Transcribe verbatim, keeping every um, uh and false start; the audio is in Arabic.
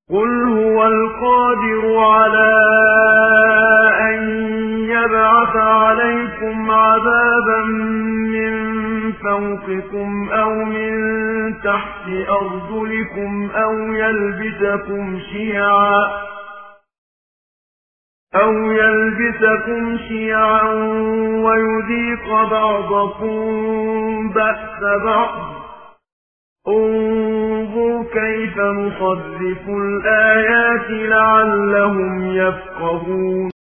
قل هو القادر على أن يبعث عليكم عذابا من فوقكم أو من تحت أرجلكم أو يلبسكم شيعا أو يلبسكم شيعا ويذيق بعضكم بأس بعض. انظر كيف نصرف الآيات لعلهم يفقهون.